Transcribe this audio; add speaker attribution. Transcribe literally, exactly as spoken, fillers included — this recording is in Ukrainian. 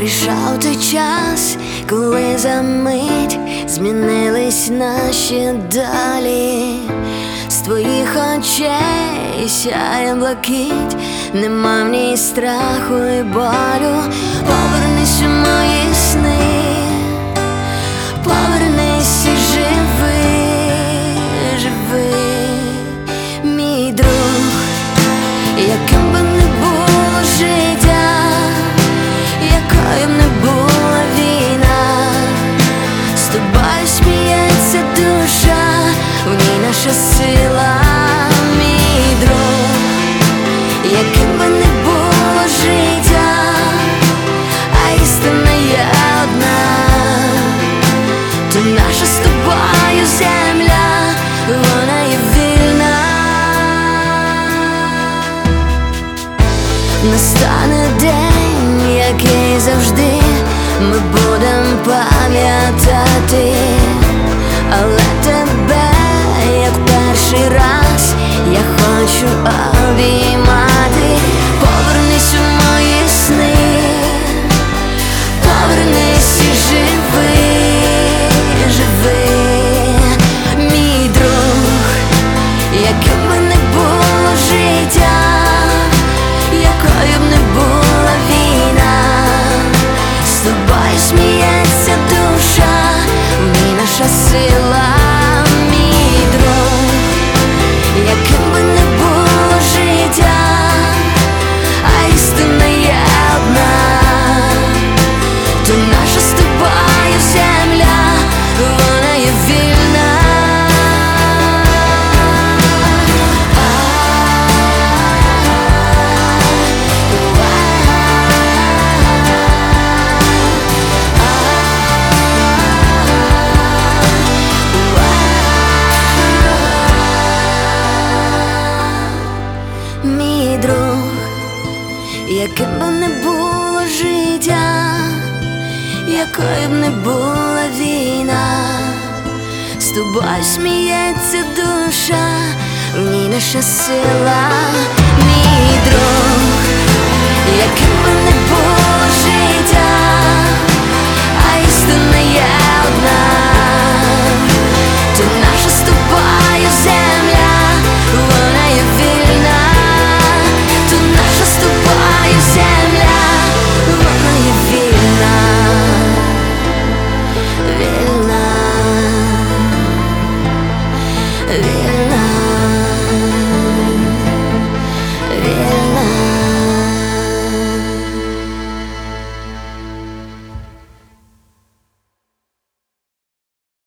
Speaker 1: Прийшов той час, коли за мить змінились наші долі. З твоїх очей сяє блакить, нема в ній страху і болю. Повернись у мої сни, повернись і живи, живи, мій друг. Яким би не було життя, якою б не була війна, з тобою сміється душа, в ній наша сила, мій друг. Яким би не було життя, а істина є одна, то наша з тобою земля, вона є вільна. Настане день, який завжди ми будем пам'ятати, але тебе, як перший раз, я хочу обіймати. Повернись у мої сни, повернись і живи, живи, мій друг. Яким би не було життя, якою б не була війна, з тобою сміється душа, в ній наша сила, мій друг. Яким би не було життя, а істина є одна, то наша з тобою земля, вона є вільна. Мій друг, яким би не було життя, якою б не була війна, з тобою сміється душа, в ній наша сила, мій друг.